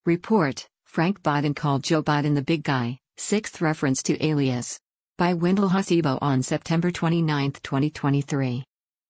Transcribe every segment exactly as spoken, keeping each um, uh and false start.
Report, Frank Biden called Joe Biden the big guy, sixth reference to alias. By Wendell Hasebo on September twenty-ninth, twenty twenty-three.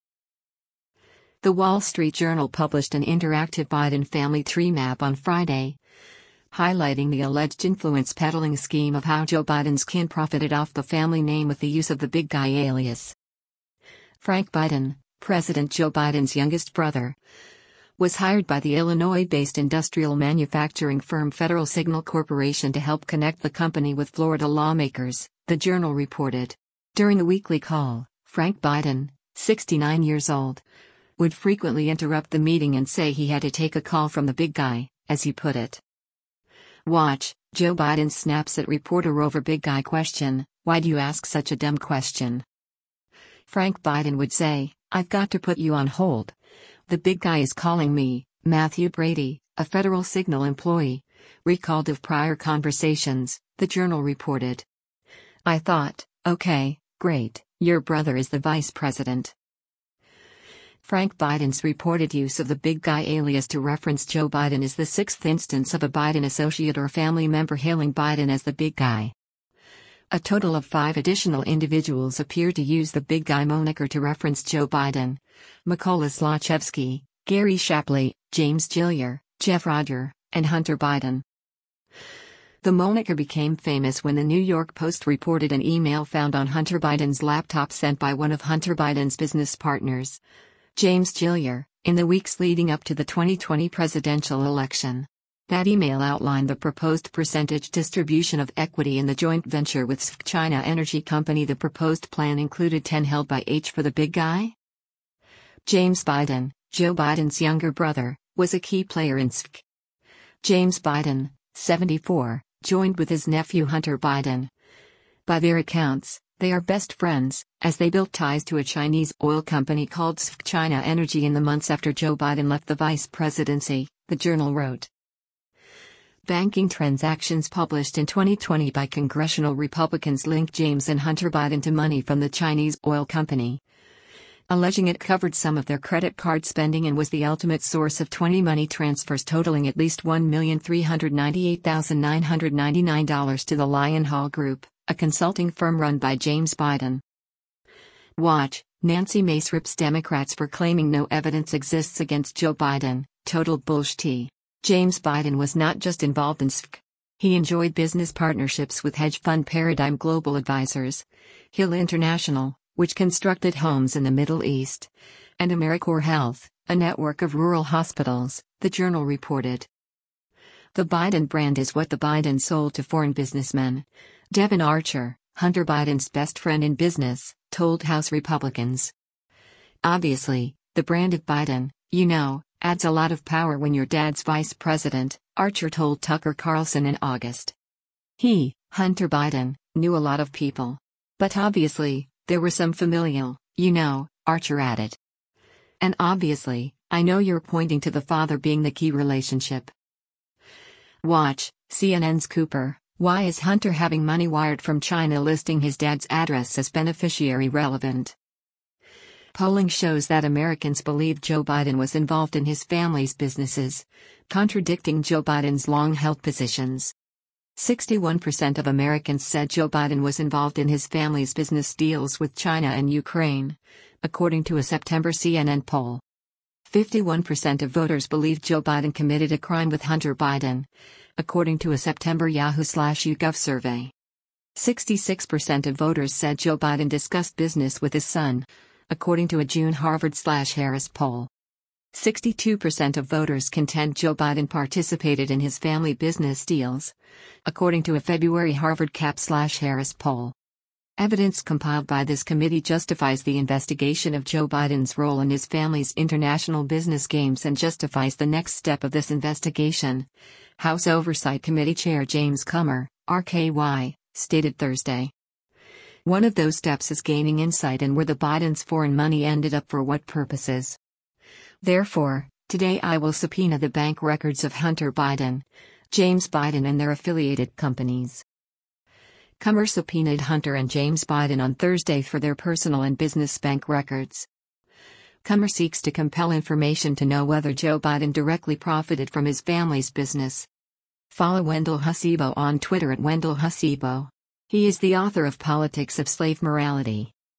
The Wall Street Journal published an interactive Biden family tree map on Friday, highlighting the alleged influence peddling scheme of how Joe Biden's kin profited off the family name with the use of the big guy alias. Frank Biden, President Joe Biden's youngest brother, was hired by the Illinois-based industrial manufacturing firm Federal Signal Corporation to help connect the company with Florida lawmakers, the Journal reported. During the weekly call, Frank Biden, sixty-nine years old, would frequently interrupt the meeting and say he had to take a call from the big guy, as he put it. Watch, Joe Biden snaps at reporter over big guy question, "Why do you ask such a dumb question?" Frank Biden would say, "I've got to put you on hold. The big guy is calling me." Matthew Brady, a Federal Signal employee, recalled of prior conversations, the Journal reported. "I thought, okay, great, your brother is the vice president." Frank Biden's reported use of the big guy alias to reference Joe Biden is the sixth instance of a Biden associate or family member hailing Biden as the big guy. A total of five additional individuals appear to use the big guy moniker to reference Joe Biden: Mykola Zlochevsky, Gary Shapley, James Gilliar, Jeff Roger, and Hunter Biden. The moniker became famous when the New York Post reported an email found on Hunter Biden's laptop sent by one of Hunter Biden's business partners, James Gilliar, in the weeks leading up to the twenty twenty presidential election. That email outlined the proposed percentage distribution of equity in the joint venture with S F China Energy Company. The proposed plan included ten held by H for the big guy. James Biden, Joe Biden's younger brother, was a key player in S F. James Biden, seventy-four, joined with his nephew Hunter Biden. By their accounts, they are best friends, as they built ties to a Chinese oil company called S F China Energy in the months after Joe Biden left the vice presidency, the Journal wrote. Banking transactions published in twenty twenty by congressional Republicans linked James and Hunter Biden to money from the Chinese oil company, alleging it covered some of their credit card spending and was the ultimate source of twenty money transfers totaling at least one million three hundred ninety-eight thousand nine hundred ninety-nine dollars to the Lion Hall Group, a consulting firm run by James Biden. Watch, Nancy Mace rips Democrats for claiming no evidence exists against Joe Biden, total bullshit. James Biden was not just involved in S F. He enjoyed business partnerships with hedge fund Paradigm Global Advisors, Hill International, which constructed homes in the Middle East, and AmeriCorps Health, a network of rural hospitals, the Journal reported. The Biden brand is what the Bidens sold to foreign businessmen. Devon Archer, Hunter Biden's best friend in business, told House Republicans. Obviously, the brand of Biden, you know, adds a lot of power when your dad's vice president, Archer told Tucker Carlson in August. He, Hunter Biden, knew a lot of people. But obviously, there were some familial, you know, Archer added. And obviously, I know you're pointing to the father being the key relationship. Watch, C N N's Cooper, why is Hunter having money wired from China listing his dad's address as beneficiary relevant? Polling shows that Americans believe Joe Biden was involved in his family's businesses, contradicting Joe Biden's long-held positions. sixty-one percent of Americans said Joe Biden was involved in his family's business deals with China and Ukraine, according to a September C N N poll. fifty-one percent of voters believe Joe Biden committed a crime with Hunter Biden, according to a September Yahoo slash YouGov survey. sixty-six percent of voters said Joe Biden discussed business with his son, according to a June Harvard slash Harris poll. sixty-two percent of voters contend Joe Biden participated in his family business deals, according to a February Harvard Cap slash Harris poll. Evidence compiled by this committee justifies the investigation of Joe Biden's role in his family's international business games and justifies the next step of this investigation, House Oversight Committee Chair James Comer, R K Y, stated Thursday. One of those steps is gaining insight in where the Bidens' foreign money ended up for what purposes. Therefore, today I will subpoena the bank records of Hunter Biden, James Biden and their affiliated companies. Comer subpoenaed Hunter and James Biden on Thursday for their personal and business bank records. Comer seeks to compel information to know whether Joe Biden directly profited from his family's business. Follow Wendell Husibo on Twitter at Wendell Husibo. He is the author of Politics of Slave Morality.